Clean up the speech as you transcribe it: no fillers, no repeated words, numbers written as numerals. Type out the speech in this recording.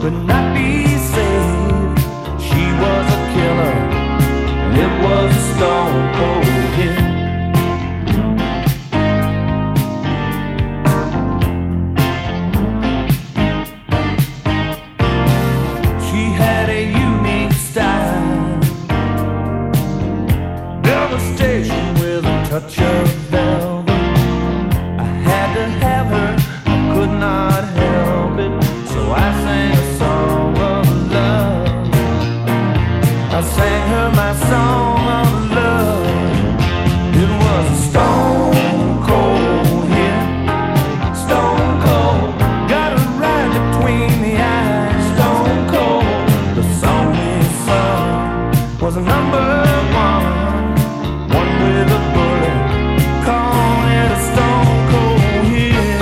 could not be saved. She was a killer, and it was a stone cold hit. She had a unique style, devastation with a touch of velvet. I had to have her, I could not help it, so I sang a song of love. I sang her my song of love. It was a stone cold hit, stone cold. Got her right between the eyes, stone cold. The song we sung was a number one with a bullet. Call it a stone cold hit.